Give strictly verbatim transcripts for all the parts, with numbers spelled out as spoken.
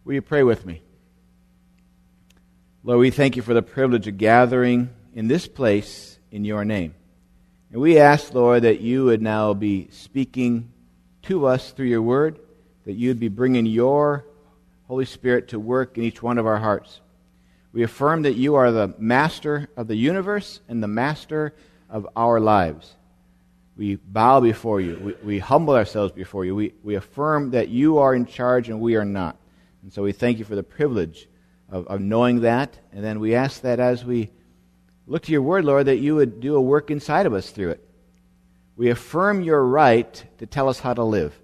Will you pray with me? Lord, we thank you for the privilege of gathering in this place in your name. And we ask, Lord, that you would now be speaking to us through your word, that you would be bringing your Holy Spirit to work in each one of our hearts. We affirm that you are the master of the universe and the master of our lives. We bow before you. We, we humble ourselves before you. We, we affirm that you are in charge and we are not. And so we thank you for the privilege of, of knowing that. And then we ask that as we look to your word, Lord, that you would do a work inside of us through it. We affirm your right to tell us how to live.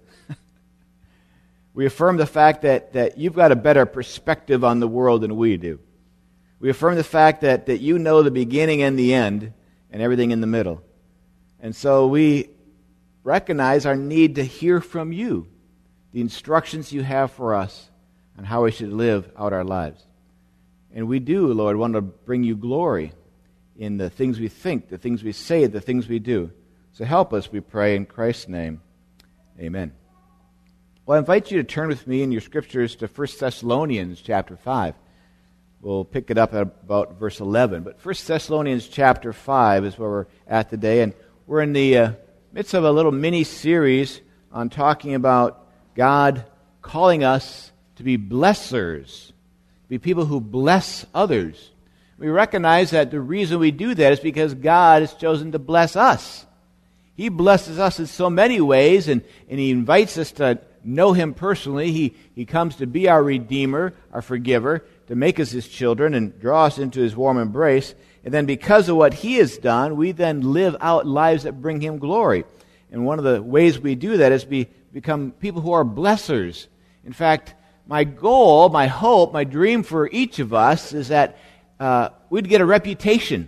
We affirm the fact that, that you've got a better perspective on the world than we do. We affirm the fact that, that you know the beginning and the end and everything in the middle. And so we recognize our need to hear from you, the instructions you have for us on how we should live out our lives. And we do, Lord, want to bring you glory in the things we think, the things we say, the things we do. So help us, we pray, in Christ's name. Amen. Well, I invite you to turn with me in your scriptures to First Thessalonians chapter five. We'll pick it up at about verse eleven. But First Thessalonians chapter five is where we're at today. And we're in the uh, midst of a little mini-series on talking about God calling us to be blessers, to be people who bless others. We recognize that the reason we do that is because God has chosen to bless us. He blesses us in so many ways, and, and He invites us to know Him personally. He, he comes to be our Redeemer, our Forgiver, to make us His children and draw us into His warm embrace. And then because of what He has done, we then live out lives that bring Him glory. And one of the ways we do that is we become people who are blessers. In fact, my goal, my hope, my dream for each of us is that uh, we'd get a reputation.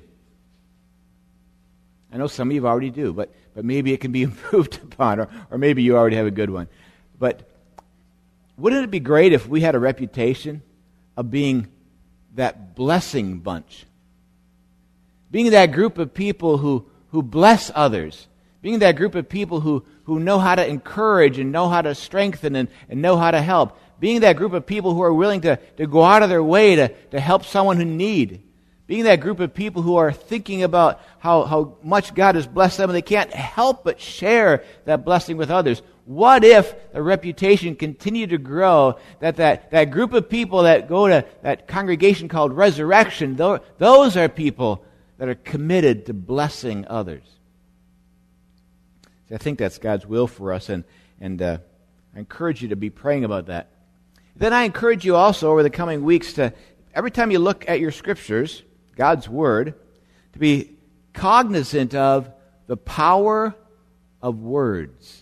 I know some of you already do, but, but maybe it can be improved upon, or, or maybe you already have a good one. But wouldn't it be great if we had a reputation of being that blessing bunch? Being that group of people who, who bless others. Being that group of people who, who know how to encourage and know how to strengthen and, and know how to help. Being that group of people who are willing to, to go out of their way to, to help someone who need. Being that group of people who are thinking about how, how much God has blessed them and they can't help but share that blessing with others. What if the reputation continued to grow that, that that group of people that go to that congregation called Resurrection, those are people that are committed to blessing others? So I think that's God's will for us, and, and uh, I encourage you to be praying about that. Then I encourage you also over the coming weeks to, every time you look at your scriptures, God's Word, to be cognizant of the power of words.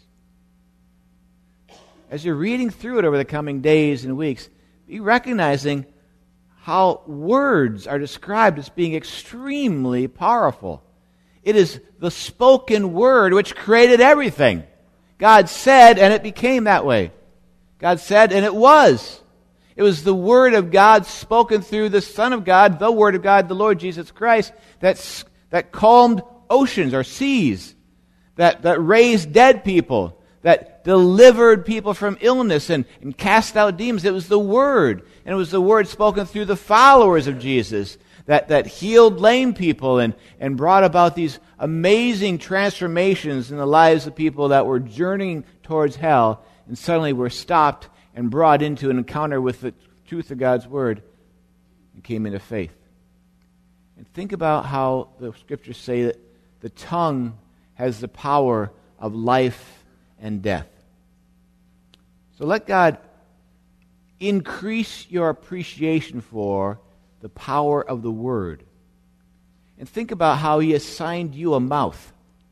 As you're reading through it over the coming days and weeks, be recognizing how words are described as being extremely powerful. It is the spoken word which created everything. God said, and it became that way. God said, and it was. It was the Word of God spoken through the Son of God, the Word of God, the Lord Jesus Christ, that, that calmed oceans or seas, that, that raised dead people, that delivered people from illness and, and cast out demons. It was the Word. And it was the Word spoken through the followers of Jesus that, that healed lame people and, and brought about these amazing transformations in the lives of people that were journeying towards hell and suddenly were stopped and brought into an encounter with the truth of God's Word and came into faith. And think about how the Scriptures say that the tongue has the power of life and death. So let God increase your appreciation for the power of the Word. And think about how He assigned you a mouth.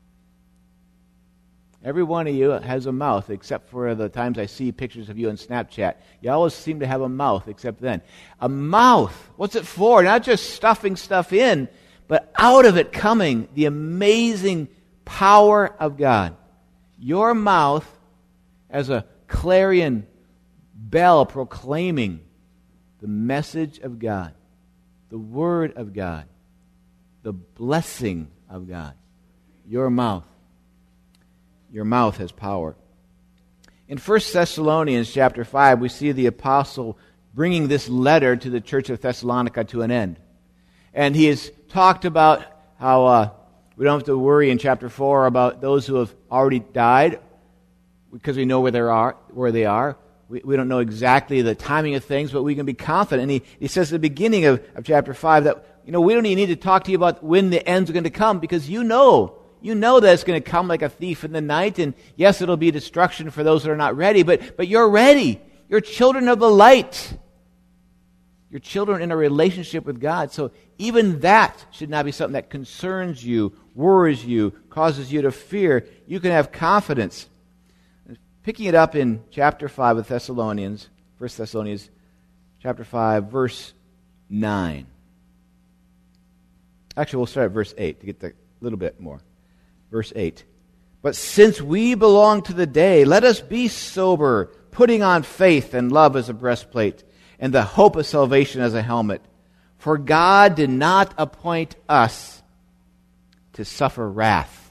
Every one of you has a mouth, except for the times I see pictures of you on Snapchat. You always seem to have a mouth, except then. A mouth, what's it for? Not just stuffing stuff in, but out of it coming the amazing power of God. Your mouth as a clarion bell proclaiming the message of God, the Word of God, the blessing of God. Your mouth. Your mouth has power. In First Thessalonians chapter five, we see the apostle bringing this letter to the church of Thessalonica to an end. And he has talked about how uh, we don't have to worry in chapter four about those who have already died, because we know where they are. Where they are. We, we don't know exactly the timing of things, but we can be confident. And he, he says at the beginning of, of chapter five that, you know, we don't even need to talk to you about when the end's going to come, because you know, you know that it's going to come like a thief in the night. And yes, it'll be destruction for those that are not ready, but, but you're ready. You're children of the light. You're children in a relationship with God. So even that should not be something that concerns you, worries you, causes you to fear. You can have confidence. Picking it up in chapter five of Thessalonians, First Thessalonians chapter five, verse nine. Actually, we'll start at verse eight to get a little bit more. Verse eight. But since we belong to the day, let us be sober, putting on faith and love as a breastplate, and the hope of salvation as a helmet. For God did not appoint us to suffer wrath,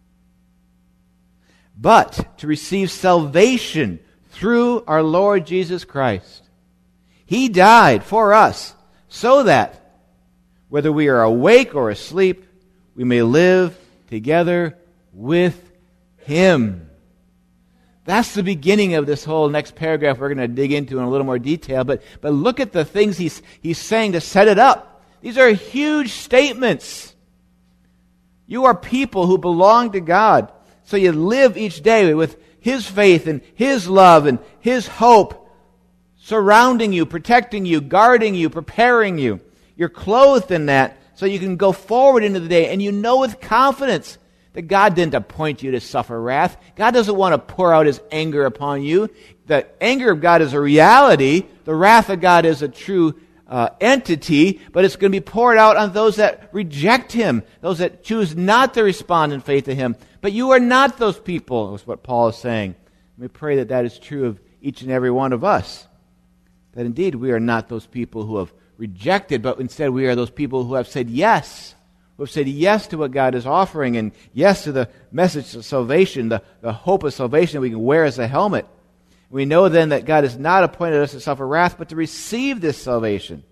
but to receive salvation through our Lord Jesus Christ. He died for us, so that, whether we are awake or asleep, we may live together with Him. That's the beginning of this whole next paragraph we're going to dig into in a little more detail. But, but look at the things he's, he's saying to set it up. These are huge statements. You are people who belong to God. So you live each day with His faith and His love and His hope surrounding you, protecting you, guarding you, preparing you. You're clothed in that so you can go forward into the day, and you know with confidence that God didn't appoint you to suffer wrath. God doesn't want to pour out His anger upon you. The anger of God is a reality. The wrath of God is a true uh, entity, but it's going to be poured out on those that reject Him, those that choose not to respond in faith to Him. But you are not those people, is what Paul is saying. We pray that that is true of each and every one of us. That indeed we are not those people who have rejected, but instead we are those people who have said yes, who have said yes to what God is offering, and yes to the message of salvation, the, the hope of salvation that we can wear as a helmet. We know then that God has not appointed us to suffer wrath, but to receive this salvation.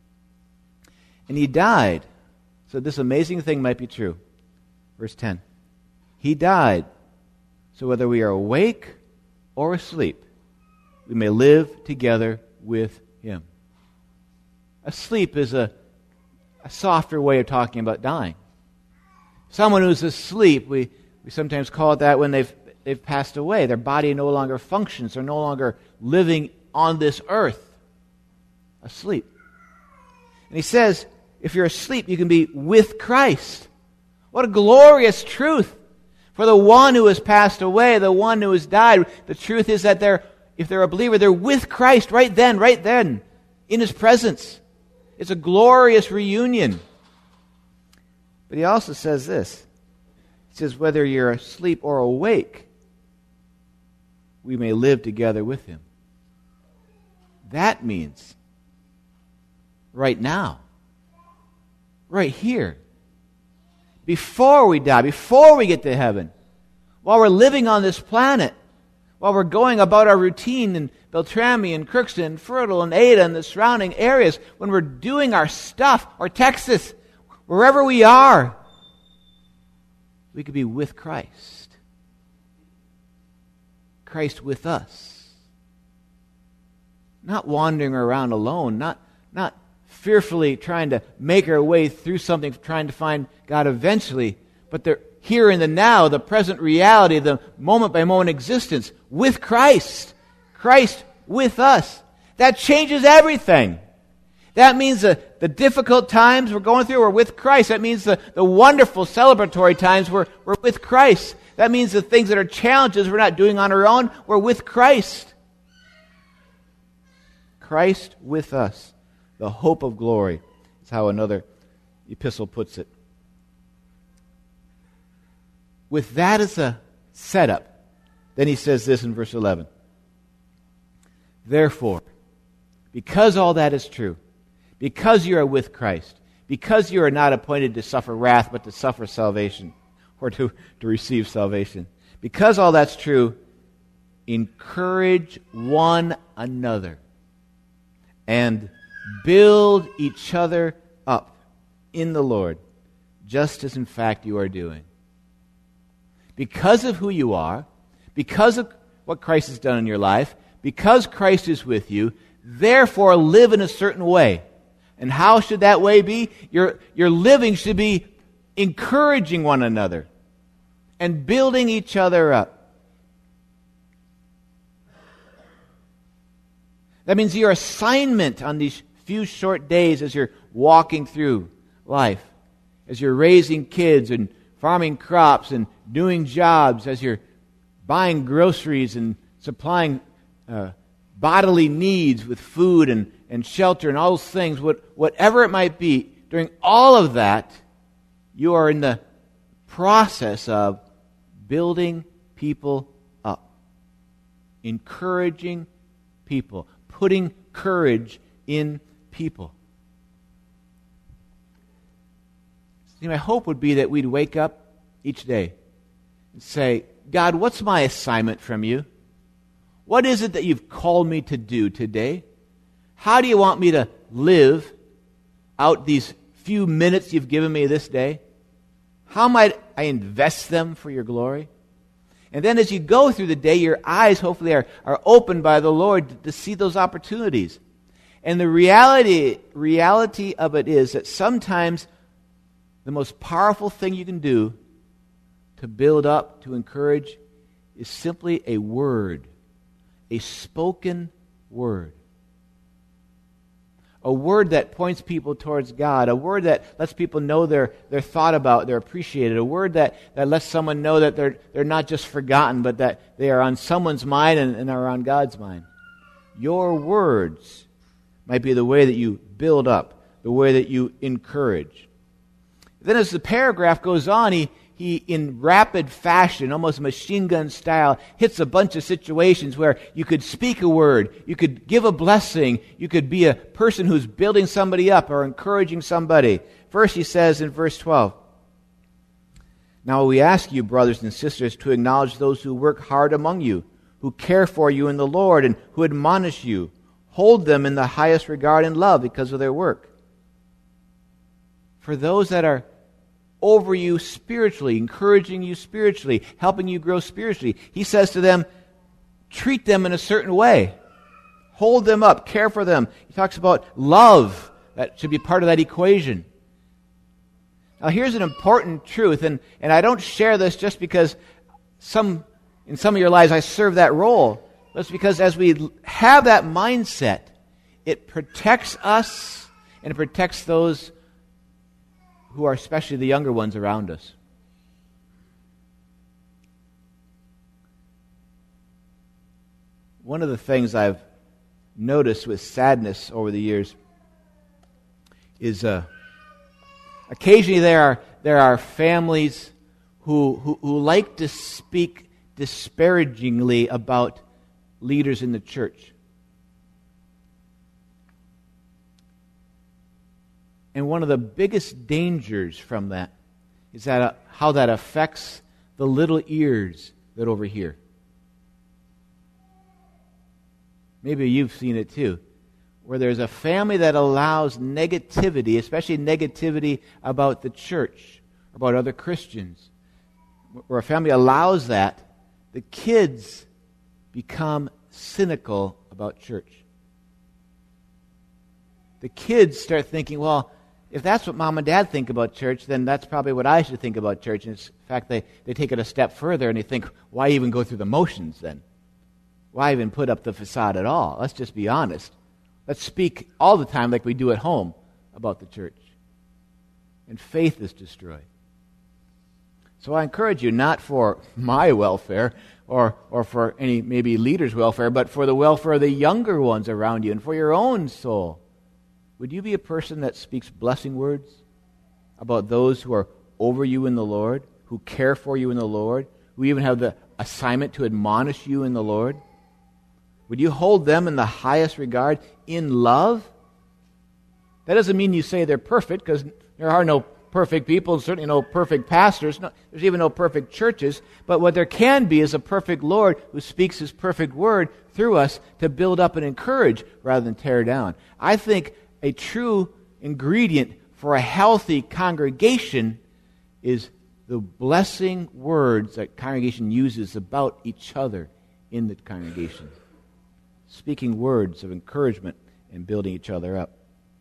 And He died, so this amazing thing might be true. Verse ten. He died, so whether we are awake or asleep, we may live together with Him. Asleep is a, a softer way of talking about dying. Someone who's asleep, we, we sometimes call it that when they've, they've passed away. Their body no longer functions. They're no longer living on this earth. Asleep. And he says, if you're asleep, you can be with Christ. What a glorious truth. For the one who has passed away, the one who has died, the truth is that they're, if they're a believer, they're with Christ right then, right then, in His presence. It's a glorious reunion. But he also says this. He says, whether you're asleep or awake, we may live together with Him. That means right now, right here, before we die, before we get to heaven, while we're living on this planet, while we're going about our routine in Beltrami and Crookston and Fertile and Ada and the surrounding areas, when we're doing our stuff, or Texas, wherever we are, we could be with Christ. Christ with us. Not wandering around alone, not, not fearfully trying to make our way through something, trying to find God eventually, but the here in the now, the present reality, the moment-by-moment existence with Christ. Christ with us. That changes everything. That means the, the difficult times we're going through, we're with Christ. That means the, the wonderful celebratory times we're, we're with Christ. That means the things that are challenges we're not doing on our own, we're with Christ. Christ with us. The hope of glory is how another epistle puts it. With that as a setup, then he says this in verse eleven. Therefore, because all that is true, because you are with Christ, because you are not appointed to suffer wrath, but to suffer salvation, or to, to receive salvation, because all that's true, encourage one another and build each other up in the Lord, just as in fact you are doing. Because of who you are, because of what Christ has done in your life, because Christ is with you, therefore live in a certain way. And how should that way be? Your, your living should be encouraging one another and building each other up. That means your assignment on these few short days as you're walking through life, as you're raising kids and farming crops and doing jobs, as you're buying groceries and supplying uh, bodily needs with food and, and shelter and all those things, what, whatever it might be, during all of that, you are in the process of building people up, encouraging people, putting courage in people. See, my hope would be that we'd wake up each day and say, God, what's my assignment from you? What is it that you've called me to do today? How do you want me to live out these few minutes you've given me this day? How might I invest them for your glory? And then as you go through the day, your eyes hopefully are, are opened by the Lord to, to see those opportunities. And the reality, reality of it is that sometimes the most powerful thing you can do to build up, to encourage, is simply a word, a spoken word. A word that points people towards God, a word that lets people know they're, they're thought about, they're appreciated, a word that, that lets someone know that they're, they're not just forgotten, but that they are on someone's mind and, and are on God's mind. Your words might be the way that you build up, the way that you encourage. Then as the paragraph goes on, he, he in rapid fashion, almost machine gun style, hits a bunch of situations where you could speak a word, you could give a blessing, you could be a person who's building somebody up or encouraging somebody. First he says in verse twelve, "Now we ask you, brothers and sisters, to acknowledge those who work hard among you, who care for you in the Lord, and who admonish you. Hold them in the highest regard and love because of their work." For those that are over you spiritually, encouraging you spiritually, helping you grow spiritually, he says to them, treat them in a certain way. Hold them up, care for them. He talks about love. That should be part of that equation. Now here's an important truth, and, and I don't share this just because some in some of your lives I serve that role, but it's because as we have that mindset, it protects us and it protects those who are especially the younger ones around us. One of the things I've noticed with sadness over the years is uh, occasionally there are there are families who, who who like to speak disparagingly about leaders in the church. And one of the biggest dangers from that is that uh, how that affects the little ears that overhear. Maybe you've seen it too, where there's a family that allows negativity, especially negativity about the church, about other Christians, where a family allows that, the kids become cynical about church. The kids start thinking, well, if that's what mom and dad think about church, then that's probably what I should think about church. And in fact, they, they take it a step further and they think, why even go through the motions then? Why even put up the facade at all? Let's just be honest. Let's speak all the time like we do at home about the church. And faith is destroyed. So I encourage you, not for my welfare or, or for any maybe leader's welfare, but for the welfare of the younger ones around you and for your own soul. Would you be a person that speaks blessing words about those who are over you in the Lord, who care for you in the Lord, who even have the assignment to admonish you in the Lord? Would you hold them in the highest regard in love? That doesn't mean you say they're perfect, because there are no perfect people, and certainly no perfect pastors. No, there's even no perfect churches. But what there can be is a perfect Lord who speaks His perfect word through us to build up and encourage rather than tear down. I think a true ingredient for a healthy congregation is the blessing words that congregation uses about each other in the congregation. Speaking words of encouragement and building each other up.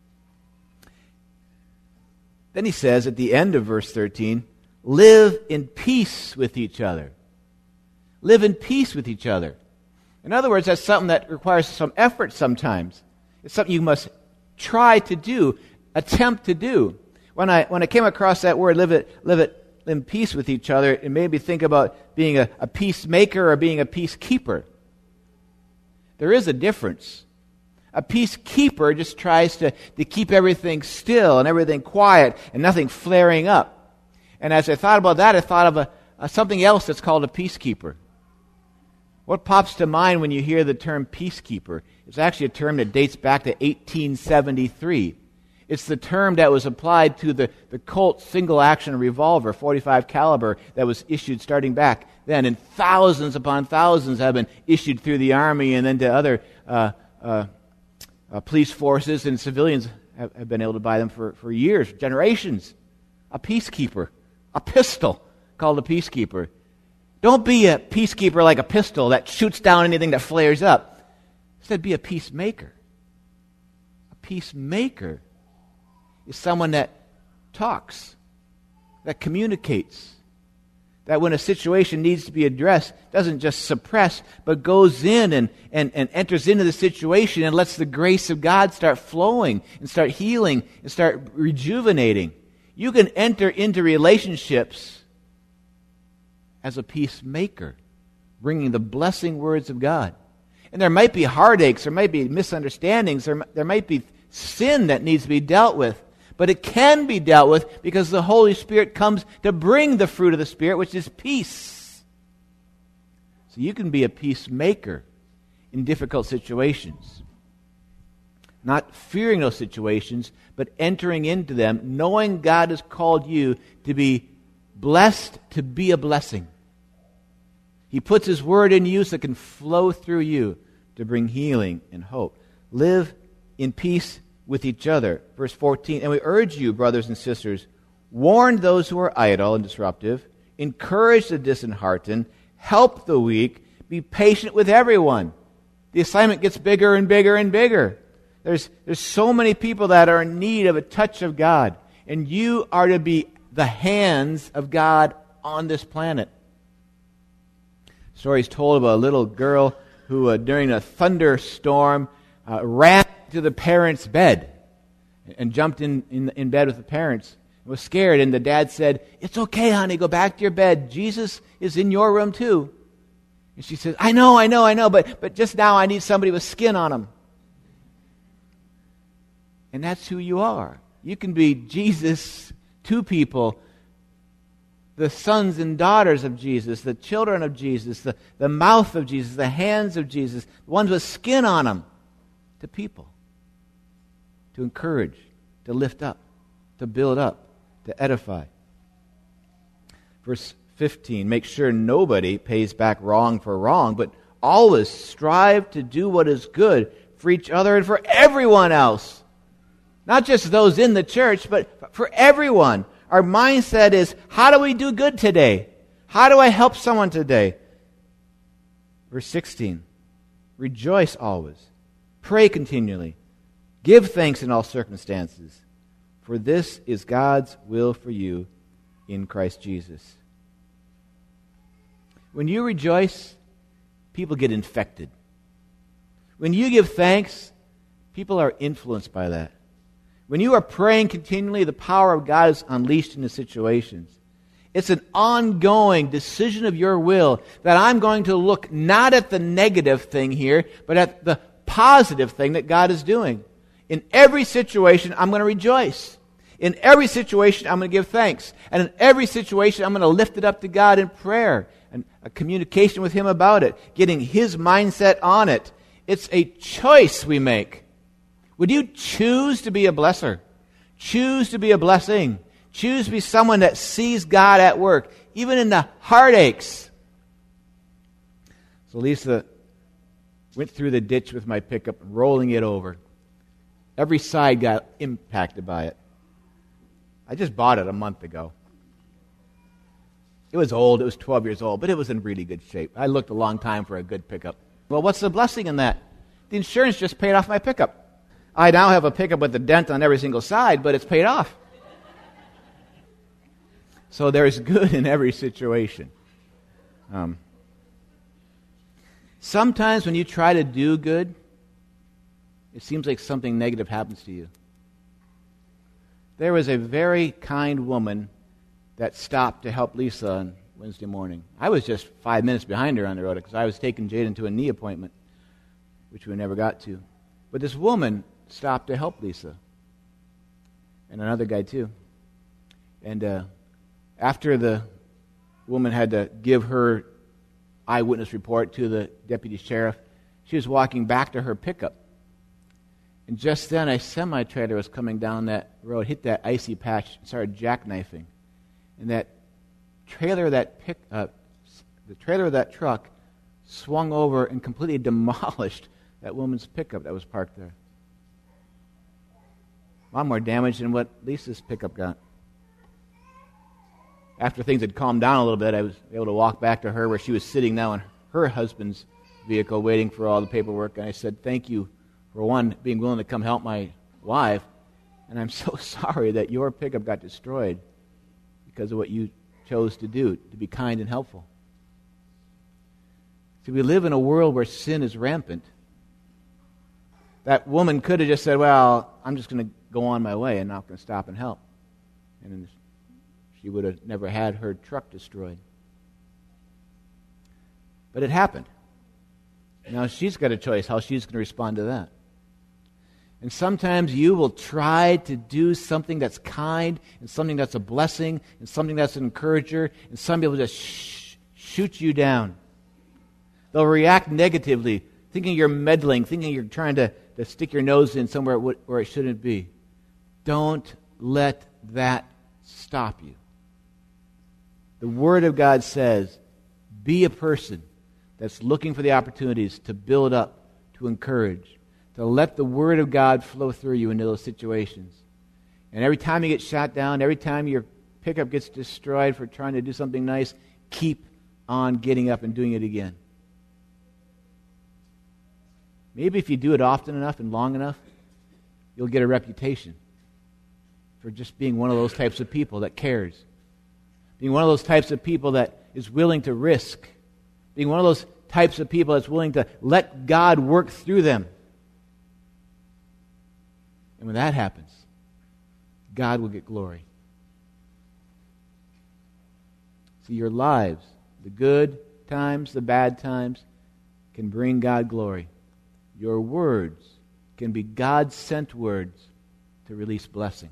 Then he says at the end of verse thirteen, live in peace with each other. Live in peace with each other. In other words, that's something that requires some effort sometimes. It's something you must try to do, attempt to do. When I when I came across that word, live it, live it in peace with each other, it made me think about being a, a peacemaker or being a peacekeeper. There is a difference. A peacekeeper just tries to, to keep everything still and everything quiet and nothing flaring up. And as I thought about that, I thought of a, a something else that's called a peacekeeper. What pops to mind when you hear the term peacekeeper? It's actually a term that dates back to eighteen seventy-three. It's the term that was applied to the, the Colt single-action revolver, forty-five caliber, that was issued starting back then. And thousands upon thousands have been issued through the Army and then to other uh, uh, uh, police forces, and civilians have, have been able to buy them for, for years, generations. A peacekeeper, a pistol called a peacekeeper. Don't be a peacekeeper like a pistol that shoots down anything that flares up. Instead, be a peacemaker. A peacemaker is someone that talks, that communicates, that when a situation needs to be addressed, doesn't just suppress, but goes in and, and, and enters into the situation and lets the grace of God start flowing and start healing and start rejuvenating. You can enter into relationships as a peacemaker, bringing the blessing words of God. And there might be heartaches, there might be misunderstandings, there, there might be sin that needs to be dealt with. But it can be dealt with because the Holy Spirit comes to bring the fruit of the Spirit, which is peace. So you can be a peacemaker in difficult situations. Not fearing those situations, but entering into them, knowing God has called you to be blessed, to be a blessing. He puts His word in you so it can flow through you to bring healing and hope. Live in peace with each other. Verse fourteen, and we urge you, brothers and sisters, warn those who are idle and disruptive, encourage the disheartened, help the weak, be patient with everyone. The assignment gets bigger and bigger and bigger. There's, there's so many people that are in need of a touch of God, and you are to be the hands of God on this planet. Stories told about a little girl who, uh, during a thunderstorm, uh, ran to the parents' bed and jumped in, in, in bed with the parents and was scared. And the dad said, "It's okay, honey, go back to your bed. Jesus is in your room too." And she says, I know, I know, I know, but, but just now I need somebody with skin on them. And that's who you are. You can be Jesus to people, the sons and daughters of Jesus, the children of Jesus, the, the mouth of Jesus, the hands of Jesus, the ones with skin on them, to people. To encourage, to lift up, to build up, to edify. Verse fifteen, make sure nobody pays back wrong for wrong, but always strive to do what is good for each other and for everyone else. Not just those in the church, but for everyone. Our mindset is, how do we do good today? How do I help someone today? Verse sixteen, rejoice always, pray continually, give thanks in all circumstances, for this is God's will for you in Christ Jesus. When you rejoice, people get infected. When you give thanks, people are influenced by that. When you are praying continually, the power of God is unleashed into situations. It's an ongoing decision of your will that I'm going to look not at the negative thing here, but at the positive thing that God is doing. In every situation, I'm going to rejoice. In every situation, I'm going to give thanks. And in every situation, I'm going to lift it up to God in prayer and a communication with Him about it, getting His mindset on it. It's a choice we make. Would you choose to be a blesser? Choose to be a blessing. Choose to be someone that sees God at work, even in the heartaches. So Lisa went through the ditch with my pickup, rolling it over. Every side got impacted by it. I just bought it a month ago. It was old. It was twelve years old, but it was in really good shape. I looked a long time for a good pickup. Well, what's the blessing in that? The insurance just paid off my pickup. I now have a pickup with a dent on every single side, but it's paid off. So there's good in every situation. Um, sometimes when you try to do good, it seems like something negative happens to you. There was a very kind woman that stopped to help Lisa on Wednesday morning. I was just five minutes behind her on the road because I was taking Jaden to a knee appointment, which we never got to. But this woman stopped to help Lisa. And another guy too. And uh, after the woman had to give her eyewitness report to the deputy sheriff, she was walking back to her pickup. And just then a semi-trailer was coming down that road, hit that icy patch, and started jackknifing. And that trailer, that pick, uh, the trailer of that truck swung over and completely demolished that woman's pickup that was parked there. A lot more damage than what Lisa's pickup got. After things had calmed down a little bit, I was able to walk back to her where she was sitting now in her husband's vehicle waiting for all the paperwork. And I said, thank you for, one, being willing to come help my wife. And I'm so sorry that your pickup got destroyed because of what you chose to do, to be kind and helpful. See, we live in a world where sin is rampant. That woman could have just said, well, I'm just going to go on my way and not going to stop and help. And she would have never had her truck destroyed. But it happened. Now she's got a choice how she's going to respond to that. And sometimes you will try to do something that's kind and something that's a blessing and something that's an encourager, and some people just sh- shoot you down. They'll react negatively, thinking you're meddling, thinking you're trying to, to stick your nose in somewhere where it shouldn't be. Don't let that stop you. The Word of God says, be a person that's looking for the opportunities to build up, to encourage, to let the Word of God flow through you into those situations. And every time you get shot down, every time your pickup gets destroyed for trying to do something nice, keep on getting up and doing it again. Maybe if you do it often enough and long enough, you'll get a reputation for just being one of those types of people that cares. Being one of those types of people that is willing to risk. Being one of those types of people that's willing to let God work through them. And when that happens, God will get glory. See, your lives, the good times, the bad times, can bring God glory. Your words can be God-sent words to release blessing.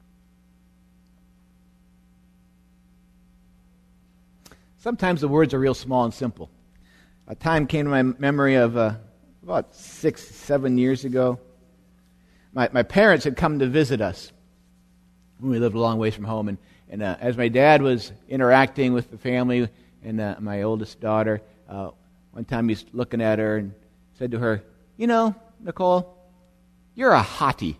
Sometimes the words are real small and simple. A time came to my memory of uh, about six, seven years ago. My, my parents had come to visit us when we lived a long ways from home. And, and uh, as my dad was interacting with the family and uh, my oldest daughter, uh, one time he's looking at her and said to her, you know, Nicole, you're a hottie.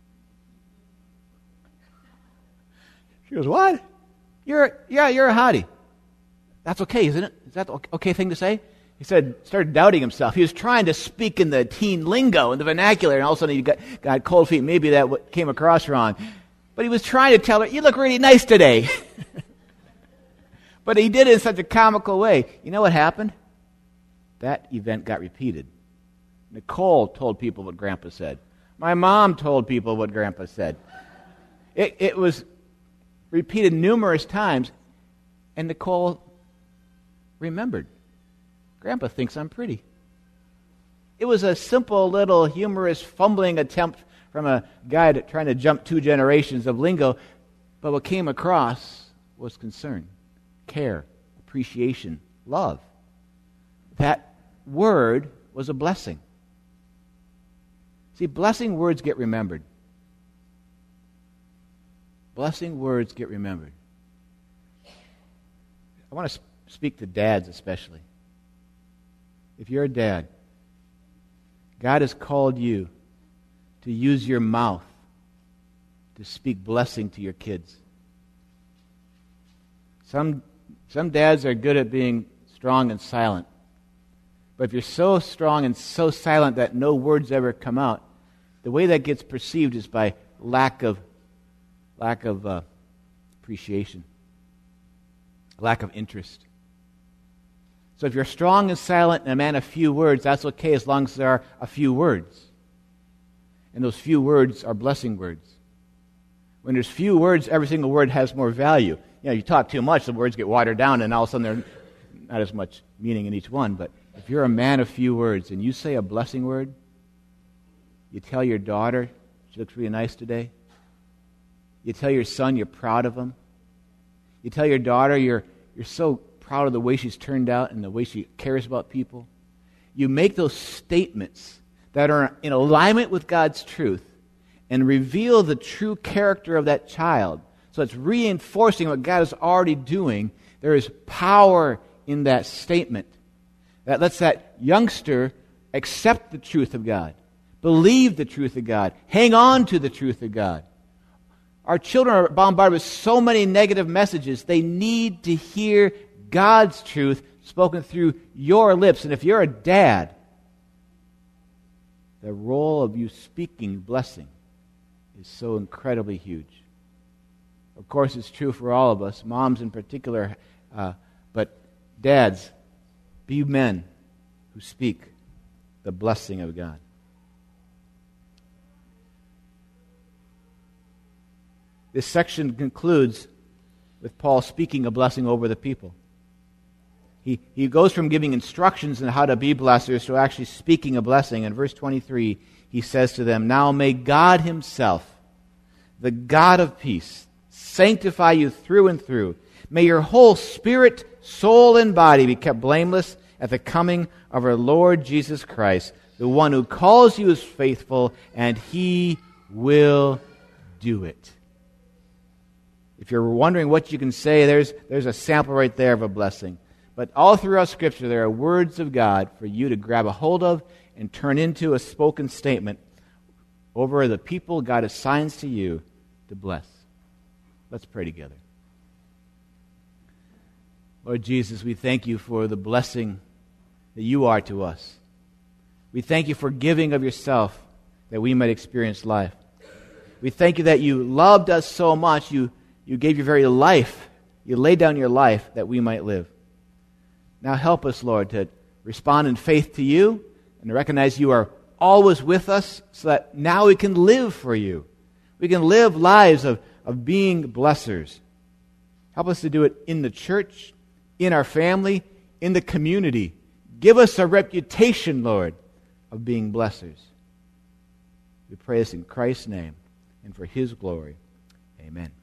She goes, what? You're yeah, you're a hottie. That's okay, isn't it? Is that the okay thing to say? He said, started doubting himself. He was trying to speak in the teen lingo, in the vernacular, and all of a sudden he got, got cold feet. Maybe that came across wrong. But he was trying to tell her, you look really nice today. But he did it in such a comical way. You know what happened? That event got repeated. Nicole told people what Grandpa said. My mom told people what Grandpa said. It, it was repeated numerous times, and Nicole remembered. Grandpa thinks I'm pretty. It was a simple little humorous fumbling attempt from a guy that, trying to jump two generations of lingo, but what came across was concern, care, appreciation, love. That word was a blessing. See, blessing words get remembered. Blessing words get remembered. I want to speak to dads especially. If you're a dad, God has called you to use your mouth to speak blessing to your kids. Some, some dads are good at being strong and silent. But if you're so strong and so silent that no words ever come out, the way that gets perceived is by lack of lack of uh, appreciation, lack of interest. So if you're strong and silent and a man of few words, that's okay as long as there are a few words. And those few words are blessing words. When there's few words, every single word has more value. You know, you talk too much, the words get watered down, and all of a sudden there's not as much meaning in each one. But if you're a man of few words and you say a blessing word, you tell your daughter she looks really nice today. You tell your son you're proud of him. You tell your daughter you're you're so proud of the way she's turned out and the way she cares about people. You make those statements that are in alignment with God's truth and reveal the true character of that child. So it's reinforcing what God is already doing. There is power in that statement that lets that youngster accept the truth of God, believe the truth of God, hang on to the truth of God. Our children are bombarded with so many negative messages. They need to hear God's truth spoken through your lips. And if you're a dad, the role of you speaking blessing is so incredibly huge. Of course, it's true for all of us, moms in particular, uh, but dads, be men who speak the blessing of God. This section concludes with Paul speaking a blessing over the people. He, he goes from giving instructions on how to be blessers to actually speaking a blessing. In verse twenty-three, he says to them, "Now may God himself, the God of peace, sanctify you through and through. May your whole spirit, soul, and body be kept blameless at the coming of our Lord Jesus Christ. The one who calls you is faithful, and he will do it." If you're wondering what you can say, there's, there's a sample right there of a blessing. But all throughout Scripture, there are words of God for you to grab a hold of and turn into a spoken statement over the people God assigns to you to bless. Let's pray together. Lord Jesus, we thank you for the blessing that you are to us. We thank you for giving of yourself that we might experience life. We thank you that you loved us so much, you, you gave your very life. You laid down your life that we might live. Now help us, Lord, to respond in faith to you and to recognize you are always with us so that now we can live for you. We can live lives of, of being blessers. Help us to do it in the church, in our family, in the community. Give us a reputation, Lord, of being blessers. We pray this in Christ's name and for his glory. Amen.